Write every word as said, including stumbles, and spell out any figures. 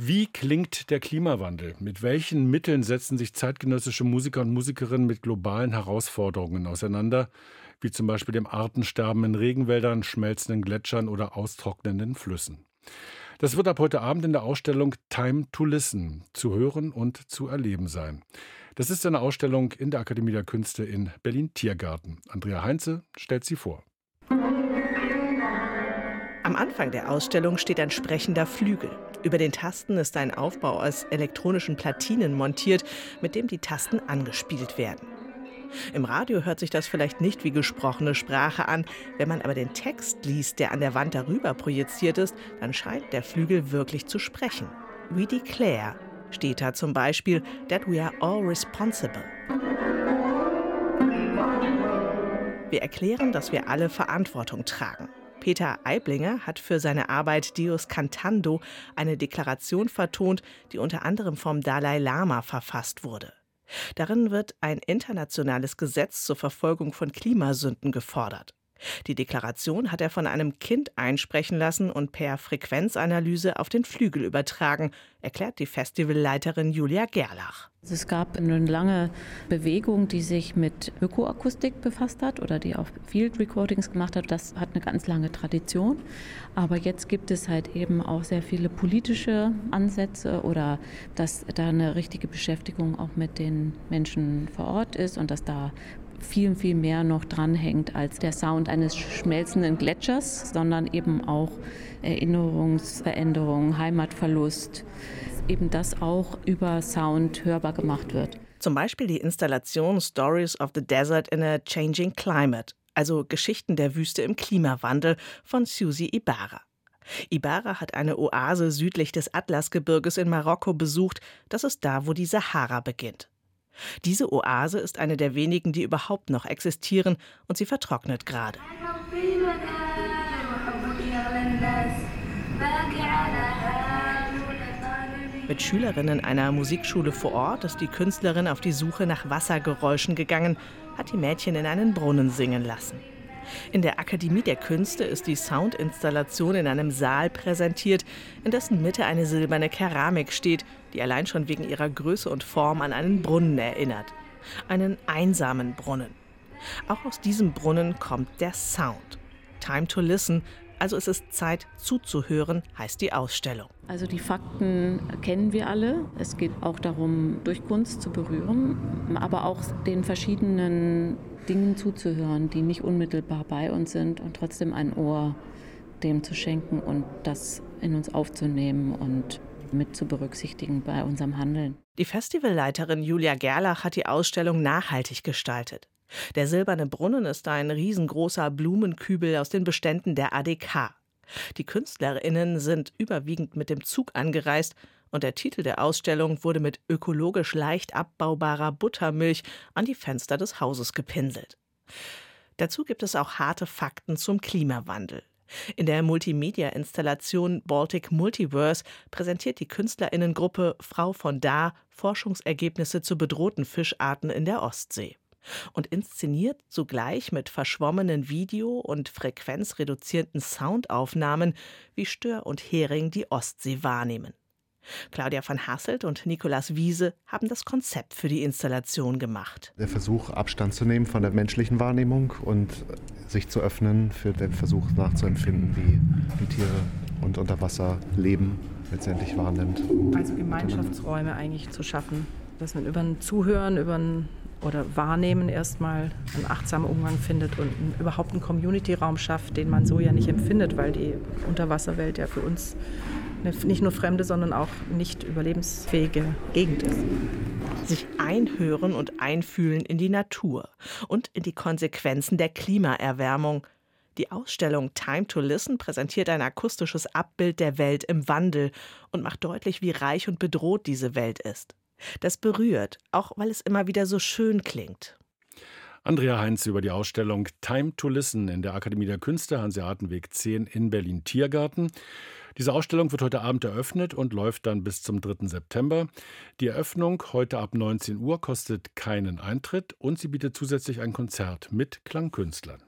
Wie klingt der Klimawandel? Mit welchen Mitteln setzen sich zeitgenössische Musiker und Musikerinnen mit globalen Herausforderungen auseinander, wie zum Beispiel dem Artensterben in Regenwäldern, schmelzenden Gletschern oder austrocknenden Flüssen? Das wird ab heute Abend in der Ausstellung Time to Listen zu hören und zu erleben sein. Das ist eine Ausstellung in der Akademie der Künste in Berlin-Tiergarten. Andrea Heinze stellt sie vor. Am Anfang der Ausstellung steht ein sprechender Flügel. Über den Tasten ist ein Aufbau aus elektronischen Platinen montiert, mit dem die Tasten angespielt werden. Im Radio hört sich das vielleicht nicht wie gesprochene Sprache an. Wenn man aber den Text liest, der an der Wand darüber projiziert ist, dann scheint der Flügel wirklich zu sprechen. We declare steht da zum Beispiel that we are all responsible. Wir erklären, dass wir alle Verantwortung tragen. Peter Aiblinger hat für seine Arbeit Deus Cantando eine Deklaration vertont, die unter anderem vom Dalai Lama verfasst wurde. Darin wird ein internationales Gesetz zur Verfolgung von Klimasünden gefordert. Die Deklaration hat er von einem Kind einsprechen lassen und per Frequenzanalyse auf den Flügel übertragen, erklärt die Festivalleiterin Julia Gerlach. Es gab eine lange Bewegung, die sich mit Ökoakustik befasst hat oder die auch Field Recordings gemacht hat. Das hat eine ganz lange Tradition. Aber jetzt gibt es halt eben auch sehr viele politische Ansätze oder dass da eine richtige Beschäftigung auch mit den Menschen vor Ort ist und dass da viel, viel mehr noch dranhängt als der Sound eines schmelzenden Gletschers, sondern eben auch Erinnerungsveränderung, Heimatverlust, eben das auch über Sound hörbar gemacht wird. Zum Beispiel die Installation Stories of the Desert in a Changing Climate, also Geschichten der Wüste im Klimawandel von Suzy Ibarra. Ibarra hat eine Oase südlich des Atlasgebirges in Marokko besucht. Das ist da, wo die Sahara beginnt. Diese Oase ist eine der wenigen, die überhaupt noch existieren, und sie vertrocknet gerade. Mit Schülerinnen einer Musikschule vor Ort ist die Künstlerin auf die Suche nach Wassergeräuschen gegangen, hat die Mädchen in einen Brunnen singen lassen. In der Akademie der Künste ist die Soundinstallation in einem Saal präsentiert, in dessen Mitte eine silberne Keramik steht, die allein schon wegen ihrer Größe und Form an einen Brunnen erinnert. Einen einsamen Brunnen. Auch aus diesem Brunnen kommt der Sound. Time to listen, also es ist Zeit zuzuhören, heißt die Ausstellung. Also die Fakten kennen wir alle. Es geht auch darum, durch Kunst zu berühren, aber auch den verschiedenen Dingen zuzuhören, die nicht unmittelbar bei uns sind und trotzdem ein Ohr dem zu schenken und das in uns aufzunehmen und mit zu berücksichtigen bei unserem Handeln. Die Festivalleiterin Julia Gerlach hat die Ausstellung nachhaltig gestaltet. Der silberne Brunnen ist ein riesengroßer Blumenkübel aus den Beständen der A D K. Die KünstlerInnen sind überwiegend mit dem Zug angereist und der Titel der Ausstellung wurde mit ökologisch leicht abbaubarer Buttermilch an die Fenster des Hauses gepinselt. Dazu gibt es auch harte Fakten zum Klimawandel. In der Multimedia-Installation Baltic Multiverse präsentiert die KünstlerInnengruppe Frau von Da Forschungsergebnisse zu bedrohten Fischarten in der Ostsee. Und inszeniert zugleich mit verschwommenen Video- und frequenzreduzierten Soundaufnahmen, wie Stör und Hering die Ostsee wahrnehmen. Claudia van Hasselt und Nicolas Wiese haben das Konzept für die Installation gemacht. Der Versuch, Abstand zu nehmen von der menschlichen Wahrnehmung und sich zu öffnen für den Versuch nachzuempfinden, wie, wie Tiere und unter Wasser leben, letztendlich wahrnimmt. Also Gemeinschaftsräume eigentlich zu schaffen, dass man über ein Zuhören, über ein oder Wahrnehmen erstmal einen achtsamen Umgang findet und einen, überhaupt einen Community-Raum schafft, den man so ja nicht empfindet, weil die Unterwasserwelt ja für uns eine nicht nur fremde, sondern auch nicht überlebensfähige Gegend ist. Sich einhören und einfühlen in die Natur und in die Konsequenzen der Klimaerwärmung. Die Ausstellung Time to Listen präsentiert ein akustisches Abbild der Welt im Wandel und macht deutlich, wie reich und bedroht diese Welt ist. Das berührt, auch weil es immer wieder so schön klingt. Andrea Heinz über die Ausstellung Time to Listen in der Akademie der Künste, Hanseatenweg zehn in Berlin-Tiergarten. Diese Ausstellung wird heute Abend eröffnet und läuft dann bis zum dritten September. Die Eröffnung heute ab neunzehn Uhr kostet keinen Eintritt und sie bietet zusätzlich ein Konzert mit Klangkünstlern.